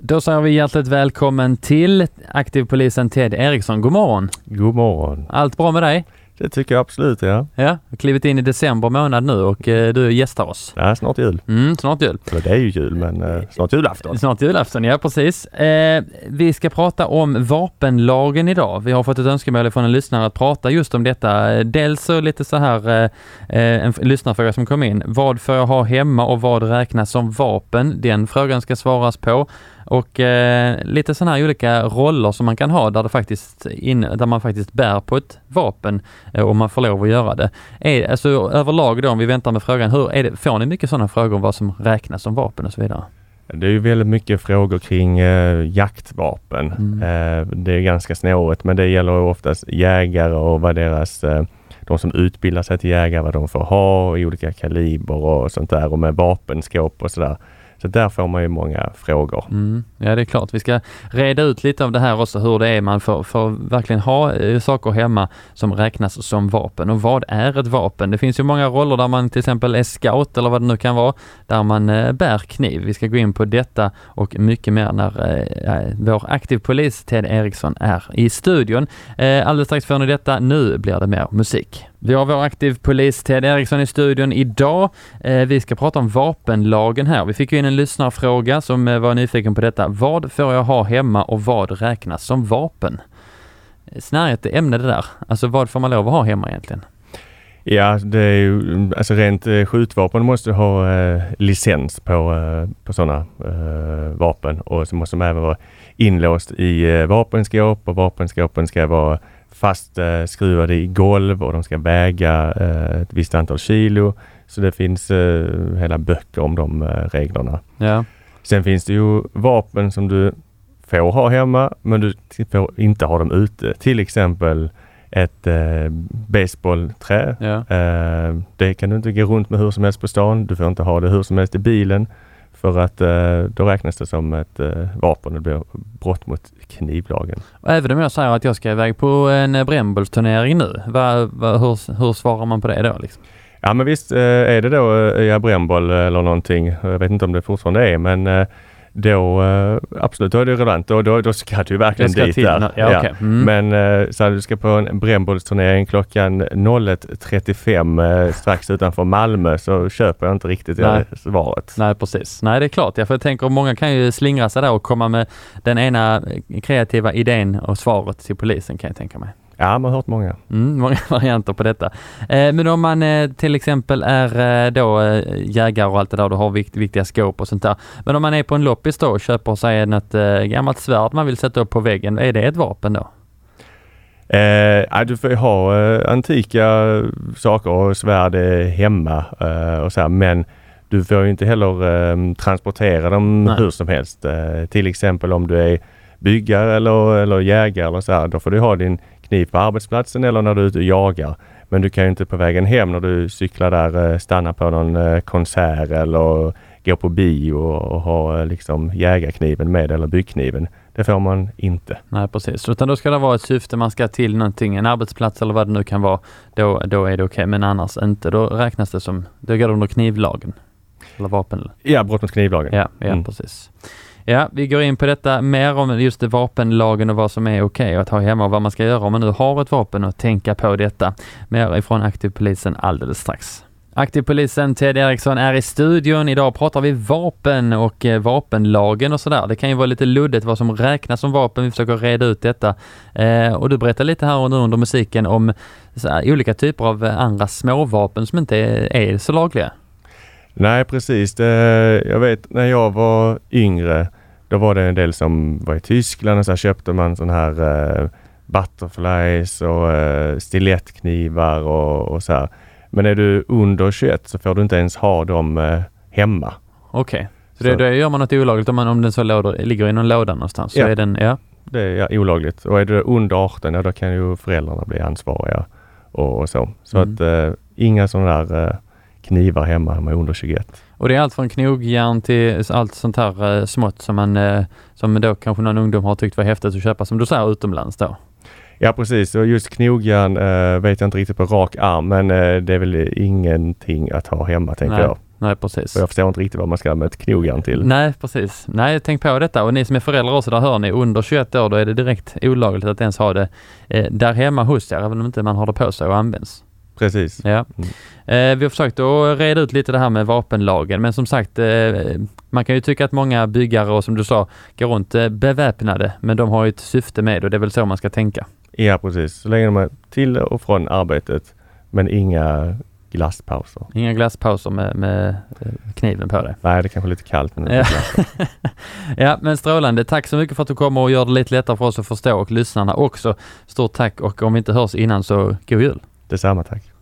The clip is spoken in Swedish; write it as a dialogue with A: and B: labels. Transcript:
A: Då säger vi hjärtligt välkommen till aktivpolisen Ted Eriksson. God morgon.
B: God morgon.
A: Allt bra med dig?
B: Det tycker jag absolut, ja.
A: Ja, vi har klivit in i december månad nu och du gästar oss.
B: Ja, snart jul.
A: Snart jul.
B: Eller det är ju jul, men snart julafton.
A: Snart julafton, ja precis. Vi ska prata om vapenlagen idag. Vi har fått ett önskemål från en lyssnare att prata just om detta. Dels så lite så här en lyssnarfråga som kom in. Vad får jag ha hemma och vad räknas som vapen? Den frågan ska svaras på. Och lite sådana här olika roller som man kan ha där, där man faktiskt bär på ett vapen och man får lov att göra det. Alltså överlag då, om vi väntar med frågan, får ni mycket sådana frågor om vad som räknas som vapen och så vidare?
B: Det är ju väldigt mycket frågor kring jaktvapen. Det är ganska snårigt, men det gäller oftast jägare och vad de som utbildar sig till jägare, vad de får ha i olika kaliber och sånt där, och med vapenskåp och sådär. Så där får man ju många frågor.
A: Ja, det är klart. Vi ska reda ut lite av det här också, hur det är man får verkligen ha saker hemma som räknas som vapen. Och vad är ett vapen? Det finns ju många roller där man till exempel är scout eller vad det nu kan vara, där man bär kniv. Vi ska gå in på detta och mycket mer när vår aktivpolis Ted Eriksson är i studion. Alldeles strax får ni detta. Nu blir det mer musik. Vi har vår aktivpolis Ted Eriksson i studion idag. Vi ska prata om vapenlagen här. Vi fick ju in en lyssnarfråga som var nyfiken på detta. Vad får jag ha hemma och vad räknas som vapen? Snarare ämne det där. Alltså vad får man lov att ha hemma egentligen?
B: Ja, det är ju, alltså rent skjutvapen måste ha licens på sådana vapen, och så måste de även vara inlåst i vapenskåp, och vapenskåpen ska vara fast skruvade i golv och de ska väga ett visst antal kilo. Så det finns hela böcker om de reglerna. Ja. Sen finns det ju vapen som du får ha hemma, men du får inte ha dem ute. Till exempel ett baseballträ. Ja. Det kan du inte gå runt med hur som helst på stan. Du får inte ha det hur som helst i bilen. För att då räknas det som ett vapen och det blir brott mot knivlagen. Och även om jag säger att jag ska iväg på en brännbollsturnering nu, hur svarar man på det då? Liksom? Ja, men visst är det då brännboll eller någonting. Jag vet inte om det fortfarande är, men då absolut, då är det relevant. Då ska du verkligen dit där. Ja, okay. Men så du ska på en brännbollsturnering klockan 01.35 strax utanför Malmö, så köper jag inte riktigt det svaret. Nej, precis. Nej, det är klart. Jag tänker att många kan ju slingra sig där och komma med den ena kreativa idén och svaret till polisen, kan jag tänka mig. Ja, man har hört många. Många varianter på detta. Men om man till exempel är då jägare och allt det där, då har viktiga skåp och sånt där. Men om man är på en loppis då och köper sig ett gammalt svärd man vill sätta upp på väggen, är det ett vapen då? Du får ju ha antika saker och svärd hemma och så här, men du får ju inte heller transportera dem hur som helst. Till exempel om du är byggare eller jägare eller så här, då får du ha din kniv på arbetsplatsen eller när du är ute och jagar. Men du kan ju inte på vägen hem när du cyklar där stanna på någon konsert eller gå på bio och ha liksom jägarkniven med eller byggkniven. Det får man inte. Nej, precis. Utan då ska det vara ett syfte, man ska till någonting, en arbetsplats eller vad det nu kan vara. Då är det okej, men annars inte. Då räknas det som, då går det under knivlagen. Eller vapen. Ja, brott mot knivlagen. Ja, precis. Ja, vi går in på detta mer om just det, vapenlagen och vad som är okej att ha hemma och vad man ska göra om man nu har ett vapen, och tänka på detta. Mer ifrån aktivpolisen alldeles strax. Aktivpolisen Ted Eriksson är i studion. Idag pratar vi vapen och vapenlagen och sådär. Det kan ju vara lite luddigt vad som räknas som vapen. Vi försöker reda ut detta. Och du berättar lite här under musiken om så här, olika typer av andra småvapen som inte är så lagliga. Nej, precis. Jag vet, när jag var yngre, då var det en del som var i Tyskland och så här köpte man sån här butterflies och stilettknivar och så här. Men är du under 21 så får du inte ens ha dem hemma. Okej. Så det gör man något olagligt om den så ligger i någon låda någonstans. Så är den, det är olagligt. Och är du under 18, då kan ju föräldrarna bli ansvariga och så. Så att inga sådana där knivar hemma med under 21. Och det är allt från knogjärn till allt sånt här smått som då kanske någon ungdom har tyckt var häftigt att köpa, som du säger, utomlands då. Ja, precis. Och just knogjärn vet jag inte riktigt på rak arm, men det är väl ingenting att ha hemma, tänker jag.
A: Nej, precis.
B: Och jag förstår inte riktigt vad man ska med ett knogjärn till.
A: Nej, precis. Nej, tänk på detta. Och ni som är föräldrar också, där hör ni, under 21 år då är det direkt olagligt att ens ha det där hemma hos er, även om inte man har det på sig och används.
B: Precis.
A: Ja. Vi har försökt att reda ut lite det här med vapenlagen, men som sagt, man kan ju tycka att många byggare och som du sa går runt beväpnade, men de har ju ett syfte med och det är väl så man ska tänka.
B: Ja, precis. Så länge de är till och från arbetet, men inga glasspauser.
A: Inga glasspauser med kniven på det.
B: Nej, det är kanske lite kallt. Men
A: ja, men strålande. Tack så mycket för att du kommer och gör det lite lättare för oss att förstå och lyssnarna också. Stort tack, och om vi inte hörs innan så god jul.
B: Detsamma, tack.